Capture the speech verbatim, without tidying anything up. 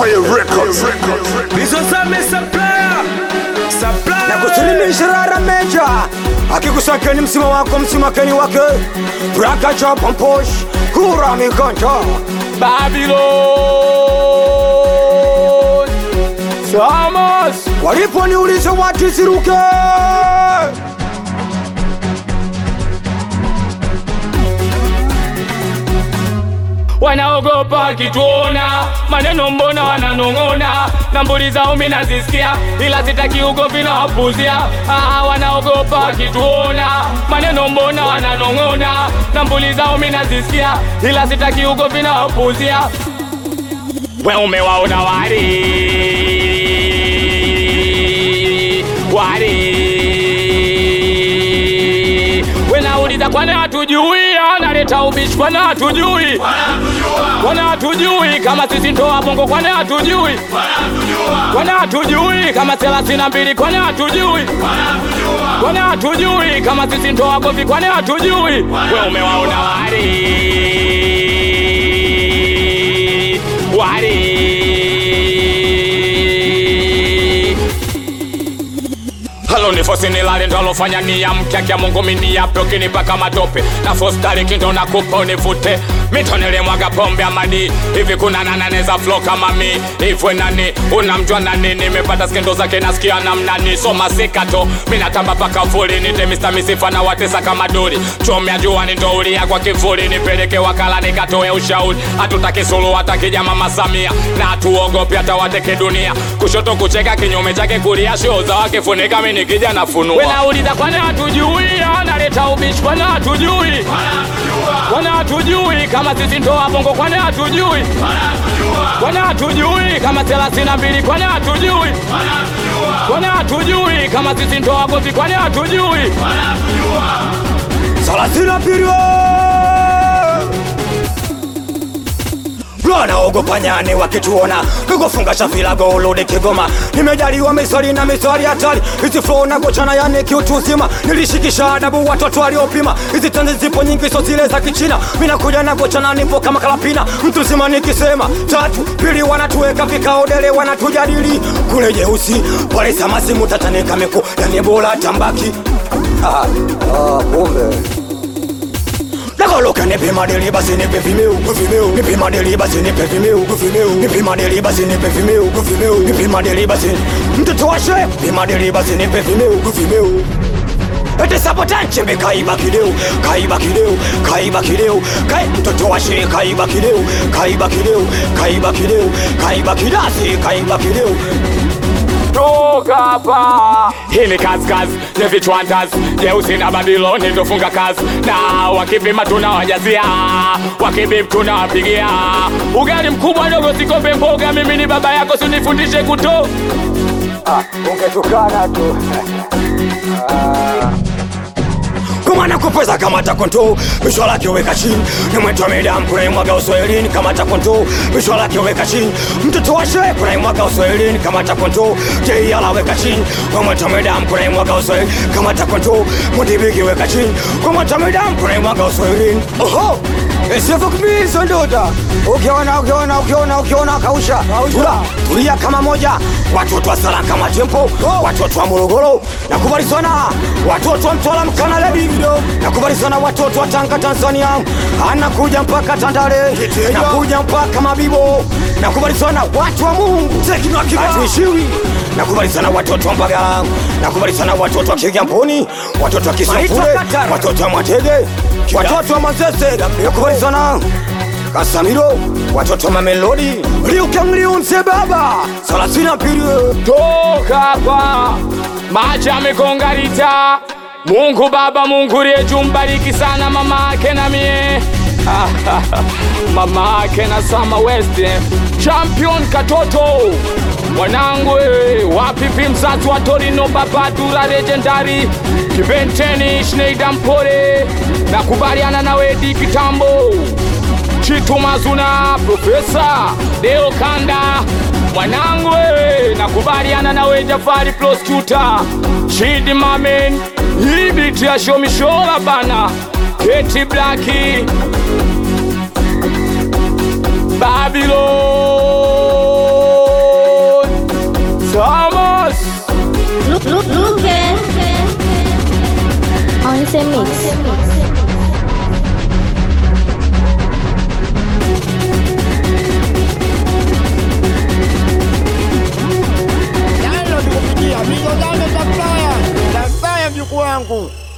Empire Records. Bizo same supplier. Supplier. Na kusilimisha rara meja akikusakeni msima wako msimakeni wake Braka cha pomposh Kura mikanta Babylon Samas Walipo niulize wati ziruke wanaogopa kituona, maneno mbona wananong'ona, na mbuli zao mimi nazisikia, ila sitaki ugomvi na wapuzia. Ah, wanaogopa kituona, maneno mbona wananong'ona, na mbuli zao mimi nazisikia, ila sitaki ugomvi na wapuzia. We umewaona wari wari Wenauliza kwani hatujui, analeta ubishi kwani hatujui, kwani hatujui kama sisi ndoa bongo, kwani hatujui, kwani hatujui kama thelathini na mbili, kwani hatujui, kwani hatujui kama sisi ndoa govi, kwani hatujui. We umewaona wari wari Halo ni fosi nilale ndo alofanya ni ya mkiakia Mungu mini ya prokini paka matope na fostari kindo na kupa unifute mito nilimwaga pombe amani hivi kuna nananeza flow kama mi hivwe nani unamjua nani nimepata skendo zake nasikia namnani soma sikato minatamba paka fuli nite mister misifa na watesa kama duri chomea juani ndo ulia kwa kifuli nipeleke wakala nikatoe ushauri hatutaki sulu hatakija mama Samia na hatuogopi hata wateke dunia kushoto kucheka kinyume chake kulia show za wake funika mini nikija nafunua. Wenauliza kwani hatujui, analeta ubishi kwani hatujui, kwani hatujui kama sisi ndoa bongo, kwani hatujui, kwani hatujui kama thelathini na mbili, kwani hatujui, kwani hatujui kama sisi ndoa gozi, kwani hatujui. thelathini na mbili Bwana ogopa nyani wakituona Kukufunga shafila golode Kigoma Nimejaliwa miswali na miswali hatari Hizi flow na gochana yani kiutuzima Nilishikisha adabu watoto waliopima Hizi tanzi zipo nyingi so zile za kichina Mina kuja na gochana nipo kama kalapina Mtu zima nikisema Tatu, pili wanatuweka vikaodele wanatujadili Kule jeusi Pale samasi mutatanika miku Yani bola tambaki Ah, ah, kumbe Nakoloka nipe madeli basi nipe vimeo Vimeo Nipe madeli basi nipe vimeo Vimeo Nipe madeli basi nipe vimeo Vimeo Nipe madeli basi Mtoto wa shehe Nipe madeli basi nipe vimeo Vimeo Ete sapotanche me kaiba kideo Kaiba kideo Kaiba kideo Kai mtoto wa shehe kaiba kideo Kaiba kideo Kaiba kideo Kaiba kidasi Kaiba kideo Toka hapa. Hii ni kazi kazi, ni vichwantas Jeusi na Babyloni ndofunga kazi na wakipima tunawajazia wakibib tunawapigia ugali mkubwa ndogo sikombe mboga mimi ni baba yako sunifundishe kuto Ah, ungetukana tu Ah Kumana kupeza kama takonto Bishwa laki uweka chini Ni mwetu wa medam kuna imwaga uswahilini kama takonto Bishwa laki uweka chini Mtoto wa shehe kuna imwaga uswahilini kama takonto Jei ala weka chini Kwa mwetu wa medam kuna imwaga uswahilini kama takonto Mutibiki weka chini Kwa mwetu wa medam kuna imwaga uswahilini Oho Esifu kumizo ndoda Ukiona, ukiona, ukiona, ukiona kausha Tula, tulia kama moja Watoto wa sala kama tempo Watoto wa Morogoro Nakubali sana Watoto wa Mtwala mkana lebi Nakubali sana watoto wa Tanga Tanzania Anakuja mpaka Tandale Nakuja mpaka Mabibo Nakubali sana watu wa Mungu Hatuishiwi Nakubali sana watoto wa Mbagala Nakubali sana watoto wa Kigamboni Watoto wa Kisafure Watoto wa Mwatege Watoto wa Manzese Nakubali sana Kasamiro Watoto wa Mamelodi Liuke mliunse baba thelathini na mbili Toka hapa. Macha amekongarita Mungu baba Mungu reju mbariki sana mama ake na mie mama ake na Sama West Champion Katoto mwanangu wapipi msatu wa Torino baba dura legendary Kibenteni Schneider Mpore nakubaliana nawe di kitambo Chitu Mazuna Professor Deo Kanda mwanangu nakubaliana nawe Jafari Prosecutor Chidi Mamen Hii biti ya show mishola bana Keti Blackie Babylon the mix. Jalo nikupigia, mizo zame za playa, za playa mjuku wangu.